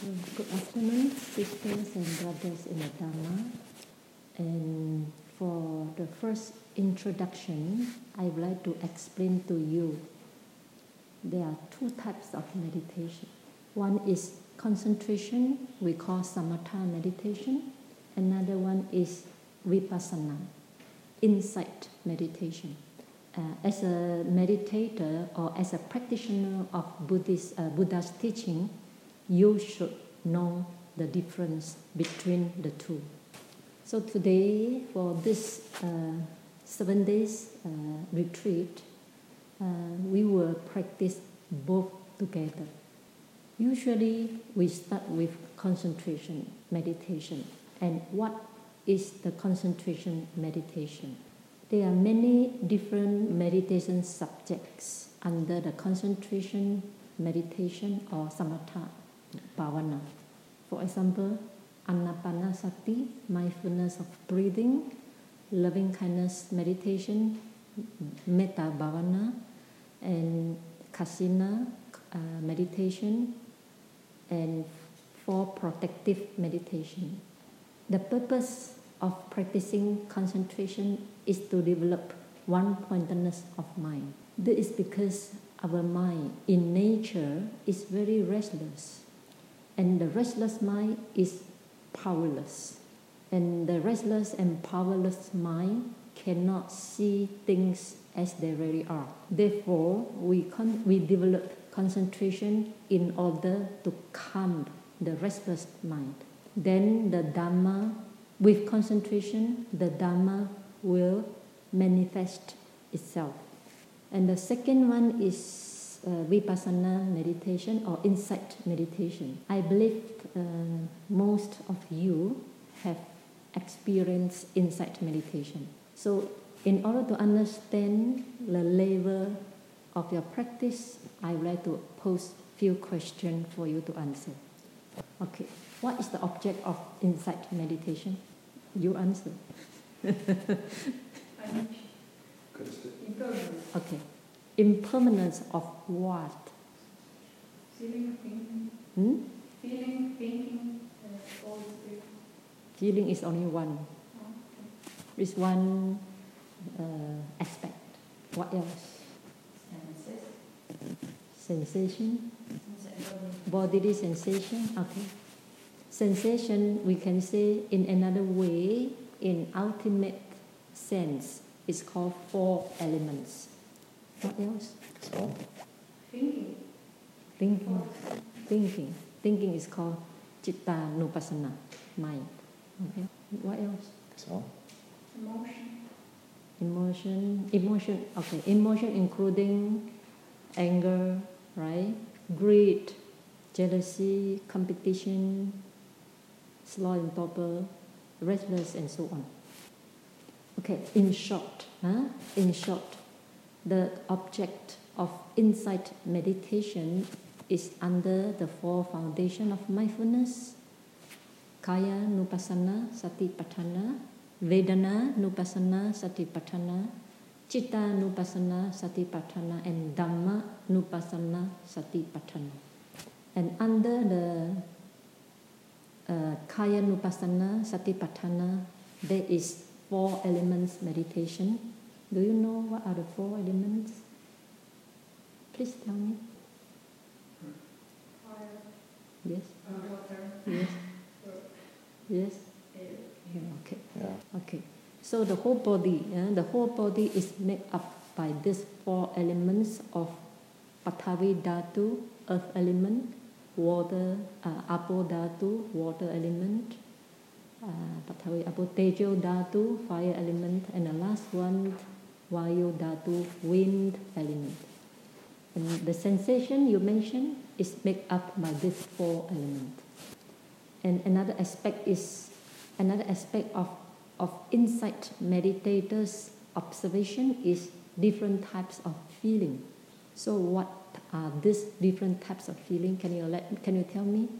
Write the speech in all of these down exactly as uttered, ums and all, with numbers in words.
So, good afternoon, sisters and brothers in the Dharma. And for the first introduction, I would like to explain to you there are two types of meditation. One is concentration, we call samatha meditation. Another one is vipassana, insight meditation. Uh, as a meditator or as a practitioner of Buddhist, uh, Buddha's teaching, you should know the difference between the two. So today, for this uh, seven days uh, retreat, uh, we will practice both together. Usually, we start with concentration meditation. And what is the concentration meditation? There are many different meditation subjects under the concentration meditation or samatha bhavana. For example, anapanasati, mindfulness of breathing, loving kindness meditation, metta bhavana, and kasina uh, meditation, and for protective meditation. The purpose of practicing concentration is to develop one-pointedness of mind. This is because our mind in nature is very restless, and the restless mind is powerless. And the restless and powerless mind cannot see things as they really are. Therefore, we, con- we develop concentration in order to calm the restless mind. Then the Dhamma, with concentration, the Dhamma will manifest itself. And the second one is uh, vipassana meditation or insight meditation. I believe uh, most of you have experienced insight meditation. So in order to understand the level of your practice, I would like to pose a few questions for you to answer. Okay, what is the object of insight meditation? You answer. Okay. Impermanence of what? Feeling, thinking. Hmm? Feeling, thinking, uh, all the Feeling is only one. Oh, okay. It's one uh, aspect. What else? Sensation. Bodily sensation. Okay. Sensation, we can say in another way, in ultimate sense, it's called four elements. What else? So, Thinking. Thinking. Thinking. Thinking is called citta nupassana, mind. Okay. What else? so, Emotion. Emotion. Emotion. Okay. Emotion including anger, right? Greed, jealousy, competition, slow and torpor, restless, and so on. Okay. In short, huh? In short, the object of insight meditation is under the four foundations of mindfulness: kaya nupassana satipatthana, vedana nupassana satipatthana, citta nupassana satipatthana, and dhamma nupassana satipatthana. And under the uh, kaya nupassana satipatthana, there is four elements meditation. Do you know what are the four elements? Please tell me. Fire. Yes. Uh, water. Yes. Yes. Air. Yeah, okay. yeah. Okay. So the whole body, uh, the whole body is made up by these four elements of Pathavi Dhatu, earth element, water, uh, Apo Dhatu, water element, uh, Pathavi Apo Tejo Dhatu, fire element, and the last one, Vayu Dhatu, wind element. And the sensation you mentioned is made up by these four elements. And another aspect is another aspect of, of insight meditators' observation is different types of feeling. So what are these different types of feeling? Can you let can you tell me?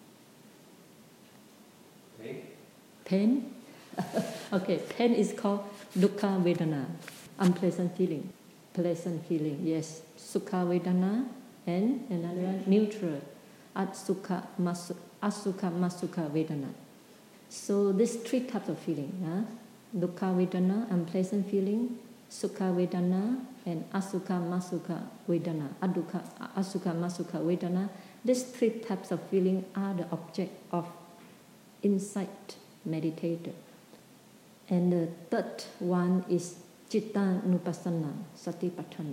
Pain. Pain? Okay, pain is called dukkha vedana, unpleasant feeling. Pleasant feeling, yes. Sukha vedana, and another one, neutral. At sukha, mas, asukha, masukha, vedana. So these three types of feeling, huh? Dukkha vedana, unpleasant feeling, sukha vedana, and asukha, masukha, vedana, adukha, asukha, masukha, vedana. These three types of feeling are the object of insight meditator. And the third one is Citta Nupassana Satipatthana.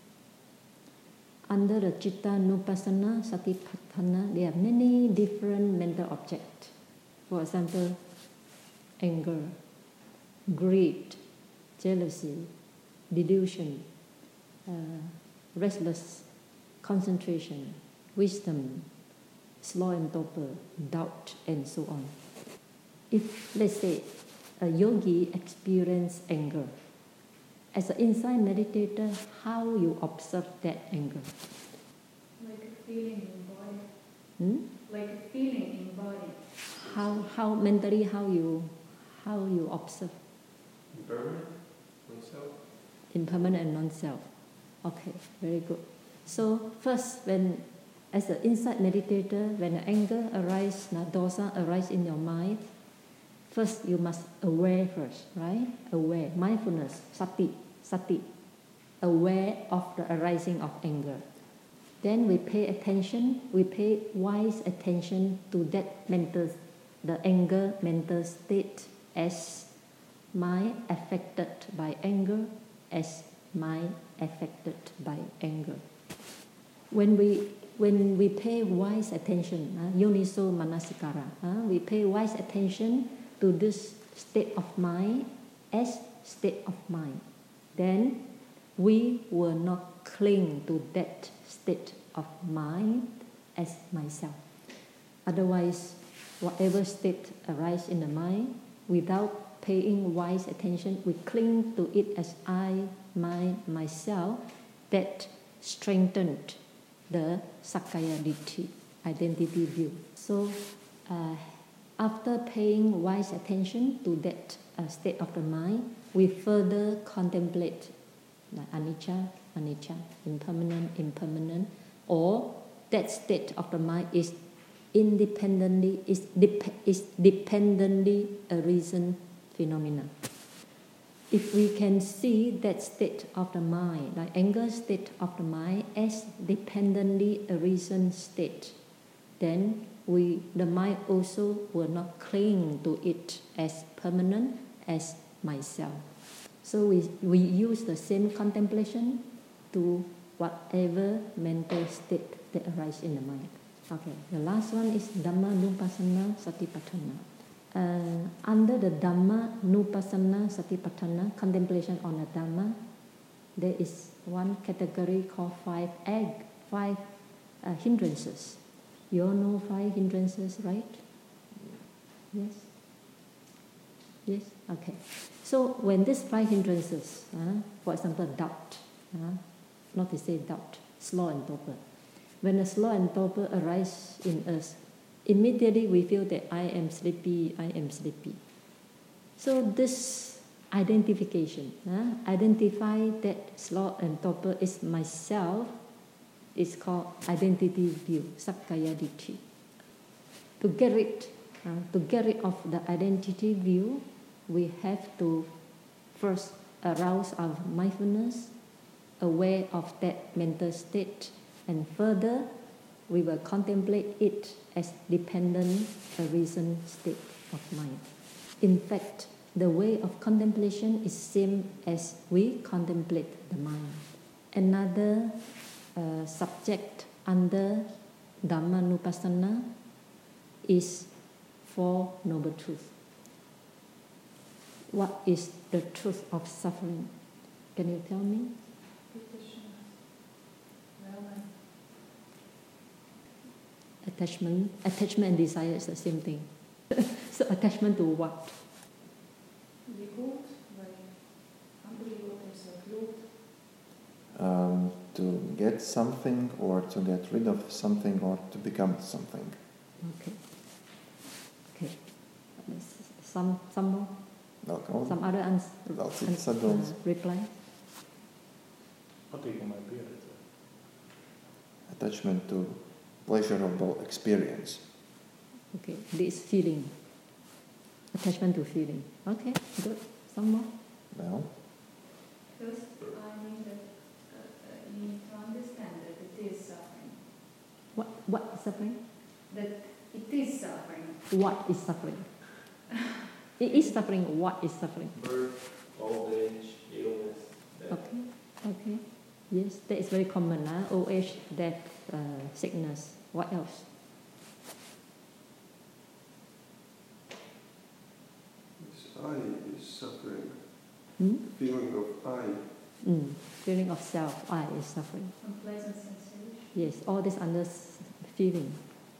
Under the Citta Nupassana Satipatthana, there are many different mental objects. For example, anger, greed, jealousy, delusion, uh, restless, concentration, wisdom, slow and torpor, doubt, and so on. If, let's say, a yogi experiences anger, as an insight meditator, how you observe that anger? Like a feeling in body. Hmm? Like a feeling in body. How how mentally how you how you observe? Impermanent, non-self. Impermanent and non-self. Okay, very good. So first, when as an insight meditator, when the anger arises, dosa arises in your mind, first you must aware first, right? Aware, mindfulness, sati, sati, aware of the arising of anger. Then we pay attention, we pay wise attention to that mental, the anger mental state as mind affected by anger, as mind affected by anger. When we when we pay wise attention, uh, yoniso manasikara, uh, we pay wise attention to this state of mind as state of mind, then we will not cling to that state of mind as myself. Otherwise, whatever state arises in the mind, without paying wise attention, we cling to it as I, my, myself. That strengthened the Sakkaya Ditthi, identity view. So, uh, after paying wise attention to that uh, state of the mind, we further contemplate the anicca, anicca, impermanent, impermanent, or that state of the mind is independently is, dep- is dependently a reason phenomena. If we can see that state of the mind, like anger state of the mind, as dependently a reason state, then we, the mind also will not cling to it as permanent as myself. So we, we use the same contemplation to whatever mental state that arises in the mind. Okay, the last one is Dhamma Nupassana Satipatthana. Uh, under the Dhamma Nupassana Satipatthana, contemplation on the Dhamma, there is one category called five egg, five uh, hindrances. You all know five hindrances, right? Yes? Yes? Okay. So when these five hindrances, uh, for example, doubt, uh, not to say doubt, slow and torpor. When a slow and torpor arise in us, immediately we feel that I am sleepy, I am sleepy. So this identification, uh, identify that slow and torpor is myself, is called identity view, Sakkaya Ditthi. To get rid, uh, to get rid of the identity view, we have to first arouse our mindfulness, aware of that mental state, and further we will contemplate it as dependent a reason state of mind. In fact, the way of contemplation is same as we contemplate the mind. Another uh, subject under Dhamma Nupassana is Four Noble Truths. What is the truth of suffering? Can you tell me? Attachment, attachment and desire is the same thing. So attachment to what? Um, to get something, or to get rid of something, or to become something. Okay. Okay. Some some more. Welkom. Some other ans- Welke ans- is dat? uh, reply. Wat tegen mij beheert? Attachment to pleasurable experience. Okay, this feeling, attachment to feeling. Okay, good. Some more? Well, First, I mean that uh, uh, you need to understand that it is suffering. What, what is suffering? That it is suffering. What is suffering? It is suffering. What is suffering? Birth, old age, illness, death. Okay, okay. Yes, that is very common. Huh? Old age, death, uh, sickness. What else? This I is suffering. Hmm? Feeling of I. Mm. Feeling of self, I is suffering. Unpleasant sensation. Yes, all this under s- feeling.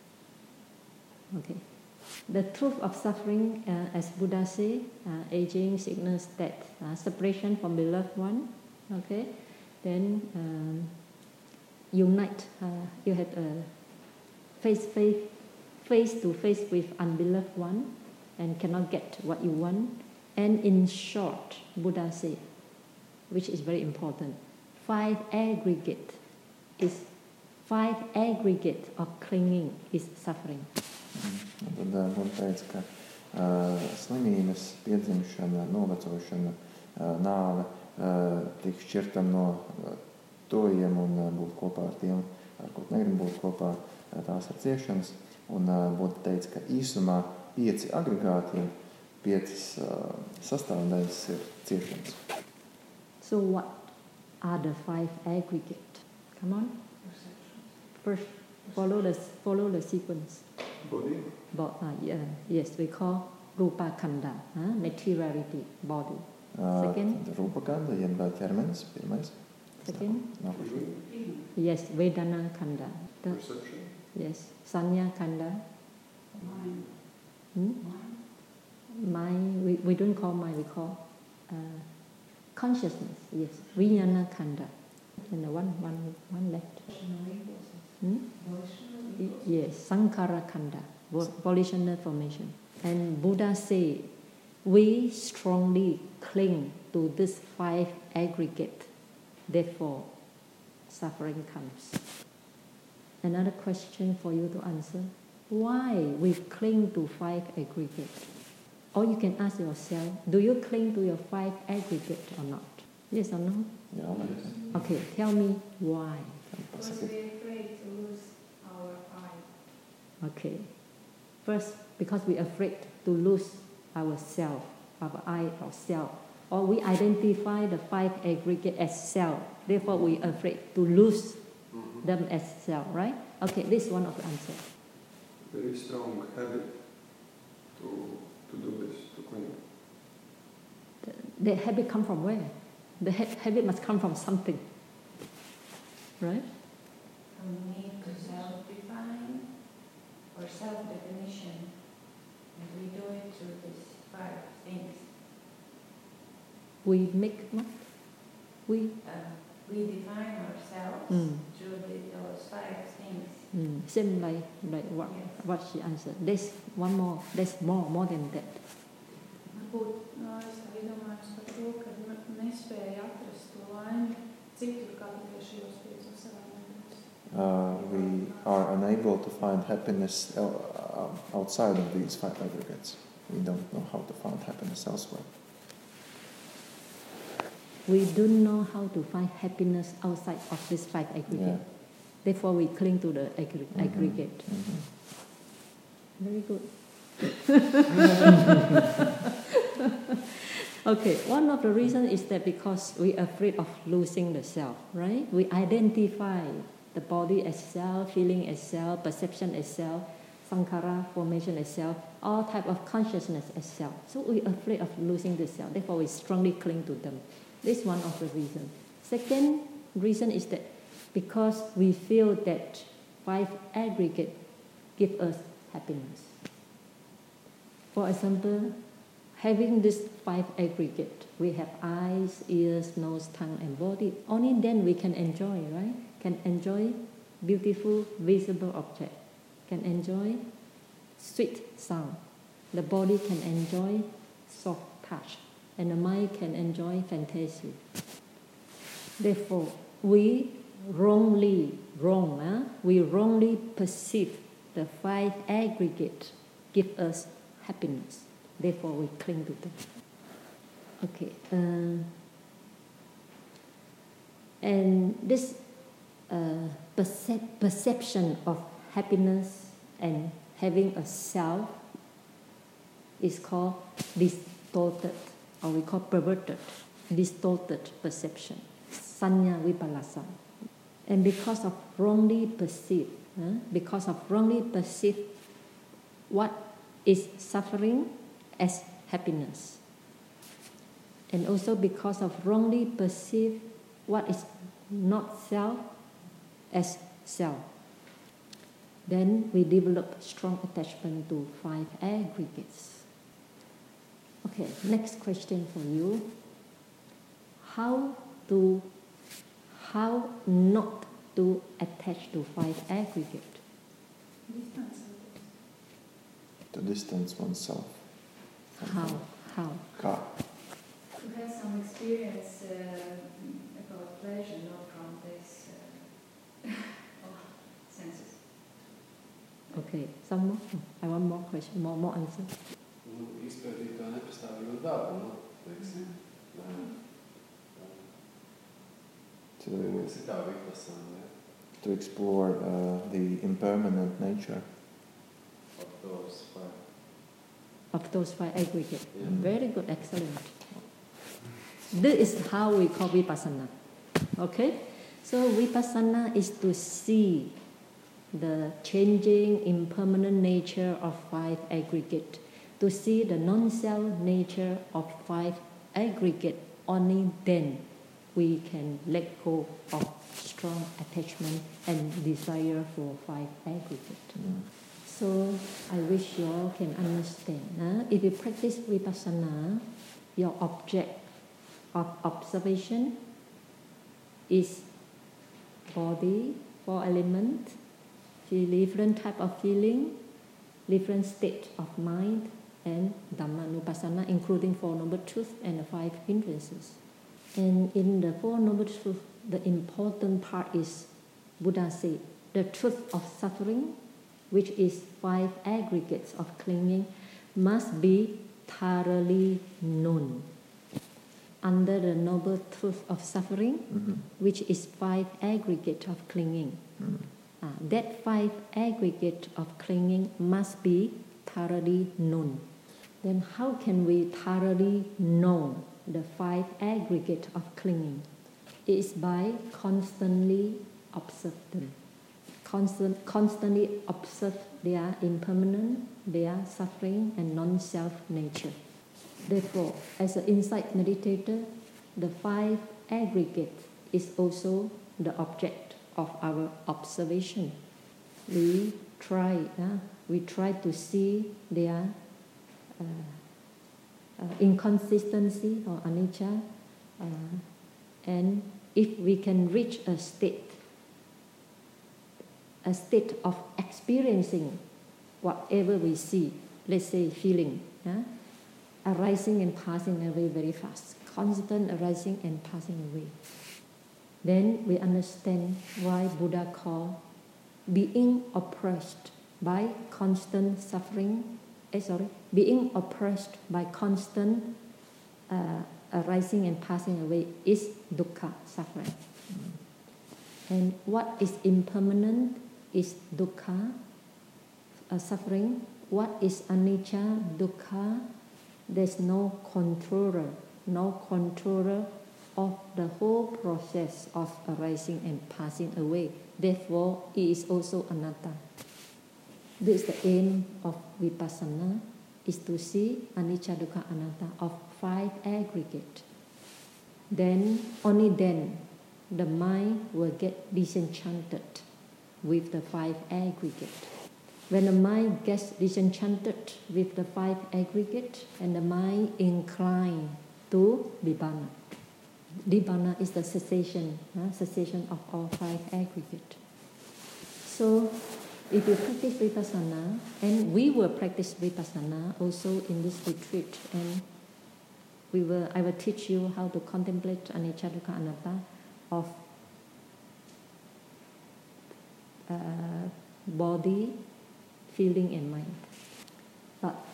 Okay. The truth of suffering, uh, as Buddha say, uh, aging, sickness, death, uh, separation from beloved one. Okay. Then um, unite. Uh, you have a face face face to face with unbeloved one, and cannot get what you want. And in short, Buddha say, which is very important, five aggregate is five aggregate of clinging is suffering. Un tad uh, man teica, ka uh, slimības, piedzimšana, novecošana, uh, nāve, uh, tiek šķirtam no uh, tojiem un uh, būt kopā ar tiem, ar ko negrib būt kopā, uh, tās ir ciešanas. Un uh, Buddha teica, ka īsumā pieci agregāti, piecas uh, sastāvdaļas ir ciešanas. So what are the five aggregate? Come on. First, follow the follow the sequence. Body. Bo- uh, yeah, yes, we call rupa kanda, huh? Materiality, body. Uh, Second. tad Rupa kanda, jeb pirmais, pirmais. Second, Nākošais. yes, vedana kanda. The, Perception. yes, sanya kanda. Mind. Hmm? Mind. Mind, we, we don't call mind, we call uh, consciousness, yes, vijnana kanda. And the one, one, one left. Hmm? Y- Yes, sankhara kanda, vo- volitional formation. And Buddha say, we strongly cling to this five aggregate, therefore suffering comes. Another question for you to answer. Why we cling to five aggregate? Or you can ask yourself, do you cling to your five aggregate or not? Yes or no? Jā, vai? Okay, tell me why. Because Pasakiet. we're afraid to lose our eye. Okay. First, because we're afraid to lose ourself, our I, our self. Or we identify the five aggregate as self. Therefore, we're afraid to lose Mm-hmm. them as self, right? Okay, this is one of the answers. Very strong habit to to do this, to cling. The, the habit come from where? The ha- habit must come from something, right? From need to self-define or self-definition, and we do it through these five things. We make what? We Uh, we define ourselves Mm. through the, those five things. mm, same like like what Yes. what she answered. There's one more. There's more more than that. Varbūt no, es tā iedomājos par to, ka ne- nespēja atrast to laimi citur kā tikai šajos piecos elementos. Uh, we are unable to find happiness el- uh, outside of these five aggregates. We don't know how to find happiness elsewhere. We don't know how to find happiness outside of this five aggregate. Yeah. Therefore, we cling to the aggre- Mhm. aggregate. Mhm. Very good. Okay, one of the reasons is that because we're afraid of losing the self, right? We identify the body as self, feeling as self, perception as self, sankhara, formation as self, all type of consciousness as self. So we're afraid of losing the self. Therefore, we strongly cling to them. This is one of the reasons. Second reason is that because we feel that five aggregate give us happiness. For example, having this five aggregate, we have eyes, ears, nose, tongue, and body. Only then we can enjoy, right? Can enjoy beautiful, visible object. Can enjoy sweet sound. The body can enjoy soft touch. And the mind can enjoy fantasy. Therefore, we wrongly, wrong, huh? we wrongly perceive the five aggregate give us happiness. Therefore, we cling to them. Okay. Uh, and this uh, percep- perception of happiness and having a self is called distorted, or we call perverted, distorted perception, sanya vipallasa. And because of wrongly perceived, huh? because of wrongly perceived what is suffering as happiness, and also because of wrongly perceived what is not self as self, then we develop strong attachment to five aggregates. Okay, next question for you. How to, how not to attach to five aggregate? Distance. To distance oneself. How? How? Kā? To have some experience uh, about pleasure, not from this uh, senses. Okay, some more? I want more question, more, more answer. Nu, izpētīt to nepastāvīgo dabu, nu, teiksim. To, Tas ir tā vipassana, ne? to explore uh, the impermanent nature Of those five. Of those five aggregates. Yeah. Very good, excellent. This is how we call vipassana. Okay? So vipassana is to see the changing, impermanent nature of five aggregate. To see the non-self nature of five aggregate, only then we can let go of strong attachment and desire for five aggregate. Mm. So I wish you all can understand. Huh? If you practice vipassana, your object of observation is body, four elements, different type of feeling, different state of mind, and Dhammanupassana, including Four Noble Truths and the five hindrances. And in the Four Noble Truths, the important part is, Buddha said, the truth of suffering, which is five aggregates of clinging, must be thoroughly known. Under the noble truth of suffering, Mm-hmm. which is five aggregates of clinging, Mm. uh, that five aggregate of clinging must be thoroughly known. Then how can we thoroughly know the five aggregate of clinging? It is by constantly observe them. Constant, constantly observe their impermanent, their suffering and non-self nature. Therefore, as an insight meditator, the five aggregate is also the object of our observation. We try, uh, we try to see their uh, uh, inconsistency or anicca, uh, and if we can reach a state, a state of experiencing whatever we see, let's say feeling, yeah? arising and passing away very fast, constant arising and passing away. Then we understand why Buddha called being oppressed by constant suffering, eh, sorry, being oppressed by constant uh, arising and passing away is dukkha, suffering. And what is impermanent is dukkha, uh, suffering. What is anicca, dukkha? There's no controller, no controller of the whole process of arising and passing away. Therefore, it is also anatta. This is the aim of vipassana, is to see anicca, dukkha, anatta of five aggregate. Then, only then, the mind will get disenchanted with the five aggregate. When the mind gets disenchanted with the five aggregate and the mind inclined to nibbana. Nibbana is the cessation, uh, cessation of all five aggregate. So, if you practice vipassana, and we will practice vipassana also in this retreat, and we will, I will teach you how to contemplate anicca, dukkha, anatta of uh, body, feeling and mind.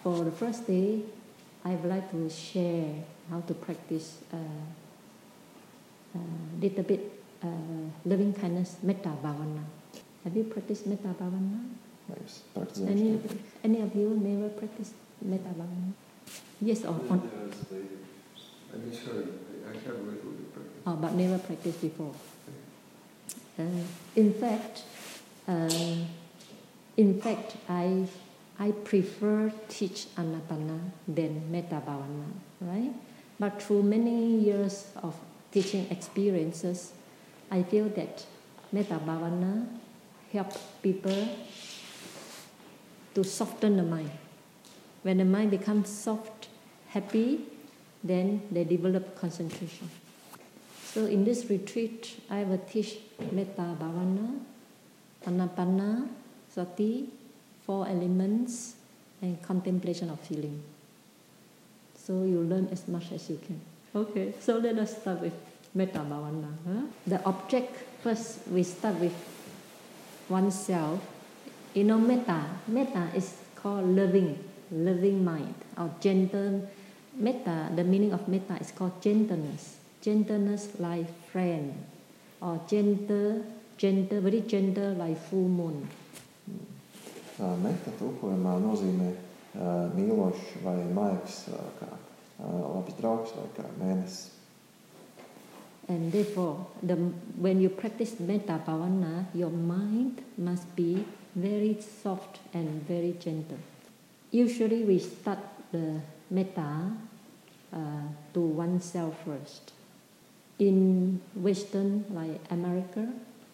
for the first day, I would like to share how to practice a uh, uh, little bit uh, loving kindness, metta bhavana. Have you practiced metta bhavana? Mēs praktizējam Any, šo priekš. any of you never practiced metta bhavana? Yes or on? I misheard. I have a little bit practice. Oh, but never practiced before. Uh, in fact, uh, in fact, I I prefer teach Anapana than metta bhavana, right? But through many years of teaching experiences, I feel that metta bhavana help people to soften the mind. When the mind becomes soft, happy, then they develop concentration. So in this retreat, I will teach metta bhavana, anapana, sati, four elements, and contemplation of feeling. So you learn as much as you can. Okay, so let us start with metta bhavana. Huh? The object, first we start with oneself. You know, metta, metta is called loving, loving mind, or gentle. Metta, the meaning of metta is called gentleness. Gentleness like friend, or gentle, gentle, very gentle like full moon. Uh, Metta tulkojumā nozīmē uh, mīlošs vai maigs, uh, kā uh, labs draugs vai kā mēnesis. And therefore, the, when you practice metta bhavana, your mind must be very soft and very gentle. Usually we start the metta uh, to oneself first. In Western, like America,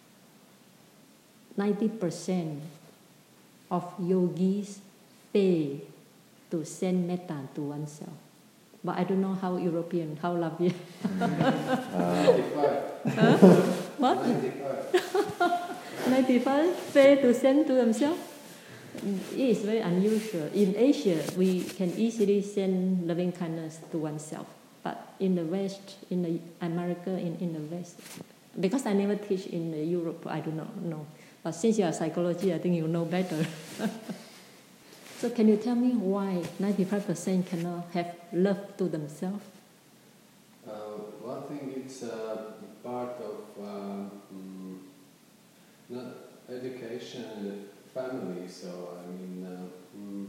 ninety percent of yogis pay to send metta to oneself. But I don't know how European, how Latvian. ninety-five. Huh? What? ninety-five. ninety-five pay to send to themselves? It is very unusual. In Asia, we can easily send loving kindness to oneself. But in the West, in the America, in, in the West, because I never teach in Europe, I do not know. But since you are psychology, I think you know better. So can you tell me why ninety-five percent cannot have love to themselves? Uh, well, I think it's uh, part of uh, mm, not education in the family. So I mean, uh, mm,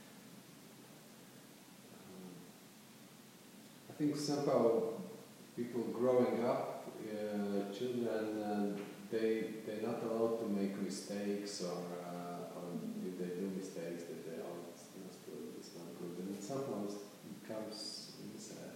I think somehow people growing up, uh, children, uh, they they're not allowed to make mistakes, or, uh, or if they do mistakes, that they are it's not good, it's not good, and it somehow becomes inside.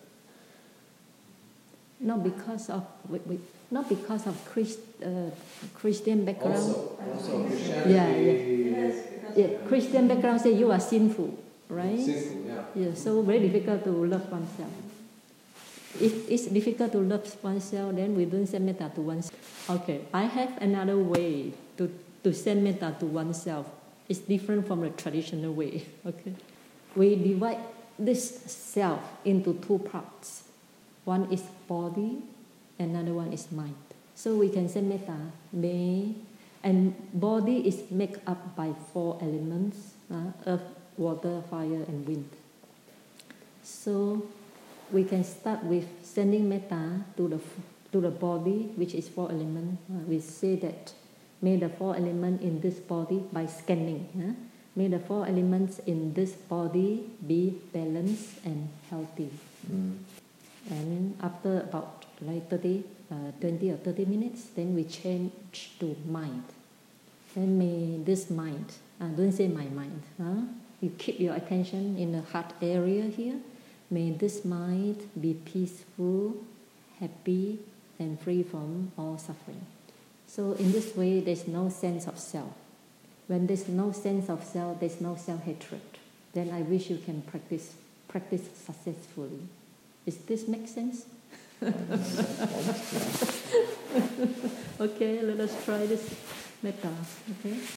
Not because of wait, wait, not because of Christ, uh, Christian background. Also, also Christianity. Yeah, yeah. Yeah, Christian background say you are sinful, right? Sinful, yeah. Yeah, so very difficult to love oneself. If it's difficult to love oneself, then we don't send metta to oneself. Okay, I have another way to, to send metta to oneself. It's different from the traditional way. Okay, we divide this self into two parts. One is body, another one is mind. So we can send metta, may, and body is made up by four elements: uh, earth, water, fire, and wind. So we can start with sending metta to the to the body, which is four elements. Uh, we say that may the four elements in this body by scanning. Uh, may the four elements in this body be balanced and healthy. Mm. And after about like thirty, uh, twenty or thirty minutes, then we change to mind. Then may this mind, uh, don't say my mind. Huh? You keep your attention in the heart area here. May this mind be peaceful, happy, and free from all suffering. So in this way, there's no sense of self. When there's no sense of self, there's no self-hatred. Then I wish you can practice practice successfully. Does this make sense? Okay, let us try this metta. Okay.